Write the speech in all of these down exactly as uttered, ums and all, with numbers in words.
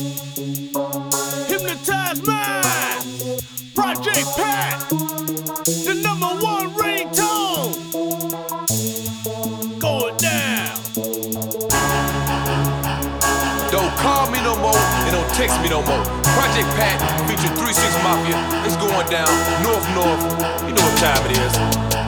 Hypnotize mind, Project Pat, the number one ringtone. Going down. Don't call me no more and don't text me no more. Project Pat featuring three six Mafia. It's going down. North North. You know what time it is.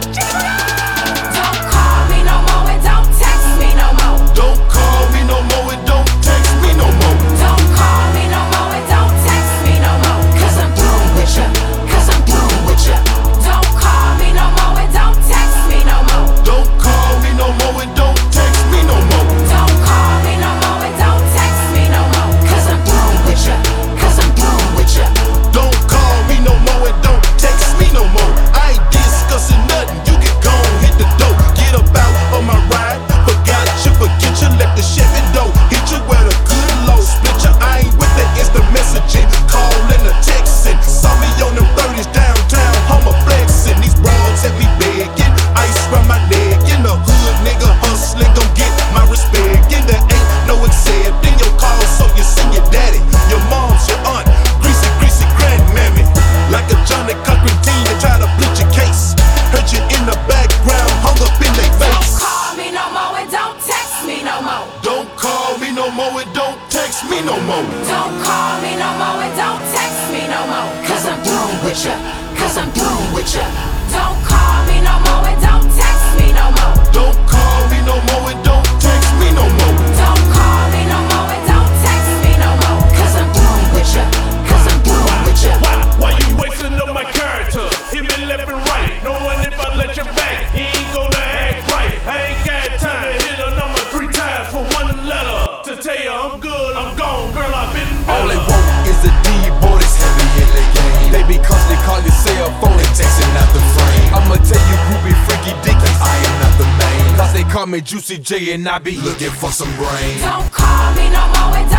Don't call me no more and don't text me no more. Don't call me no more and don't text me no more. Don't call me no more and don't text me no more. Cause I'm through with ya. Cause I'm through with ya. Don't call me no more and don't text me no more. Don't call me no more and don't text me no more. Don't call me no more and don't text me no more. Cause I'm through with ya. Cause I'm through with ya. Don't call me no more and don't text me no more. I ain't discussing nothing. You can go and hit the dough. Get about on my ride. Forgot you, forget you, let the Chevy dough. Hit you where the good low. Split your I ain't with the instant messaging. Calling or texting. Saw me on them thirties downtown. I'm a flexing. These broads at me begging. Ice round my leg. In the hood, nigga hustling. Gon' get my respect. And there ain't no accepting your call. So you send your daddy, your mom's, your aunt. Greasy, greasy grandmammy. Like a Johnny Cochran teen. They try to bleach your case. Hurt you in the background. Hung up in their Don't face. call me no more and don't text me no more. Don't call me no more and don't text me no more. Don't call me no more and don't text me no more. Cause I'm through with ya. Cause I'm through with ya. Don't call me no more and don't text me no more. Don't call me no more and don't text me no more. Don't call me no more and don't text me no more. Cause I'm through with ya. Cause I'm through with ya. Why, why you wasting up my character? Hit me left and right. Knowing if I let you back, he ain't gonna act right. I ain't got time to hit a number three times for one letter. To tell you I'm good, I'm gone, girl, I've been better. All they want is a D boy that's heavy in the game. They be constantly call your cell phone and texting out the frame. I'ma tell you groupie freaky dickies, I am not the main. Cause they call me Juicy J and I be looking for some brain. Don't call me no more and